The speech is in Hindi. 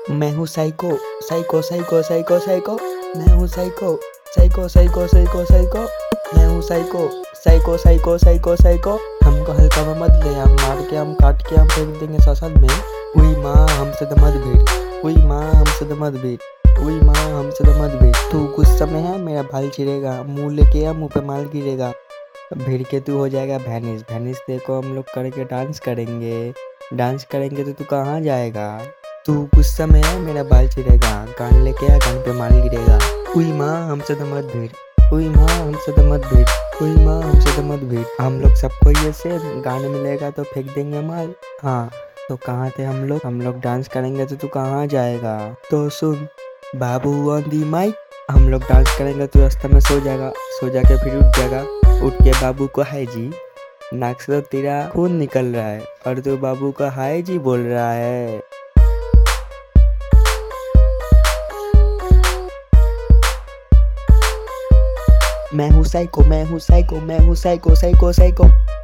मैं हूँ psycho psycho psycho psycho psycho. मैं हूँ psycho psycho psycho psycho psycho. मैं हूँ psycho psycho psycho psycho psycho. हमको हल्का में मत ले, हम मार के हम काट के हम फेंक देंगे ससल में। उई माँ हमसे तो मत भीड़, उई माँ हमसे तो मत भीड़, उई माँ हमसे तो मत भीड़। तू गुस्सा में है मेरा बाल चिरेगा, मुँह लेके या मुँह पे माल गिरेगा। भीड़ के तू हो जाएगा भैनिस भैनिस। देखो हम लोग करके डांस करेंगे, डांस करेंगे तो तू कहाँ जाएगा। तू गुस्सा में है मेरा बाल चिरेगा, कान लेके आ कान पे माल गिरेगा। उई माँ हमसे तो मत भीड़, उई माँ हमसे तो मत भीड़, उई माँ हमसे तो मत भीड़। हम लोग सबको ये से गाने मिलेगा तो फेंक देंगे माल। हाँ तो कहाँ थे हम लोग डांस करेंगे तो तू कहाँ जाएगा। तो सुन बाबू ऑन दी माइक, हम लोग डांस करेंगे तो रास्ते में सो जाएगा, सो जाके फिर उठ जाएगा। उठ के बाबू को हाय जी, नाक से तो तेरा खून निकल रहा है और तू बाबू को हाय जी बोल रहा है। मैं हूँ साइको, मैं हूँ साइको, मैं हूँ साइको साइको साइको।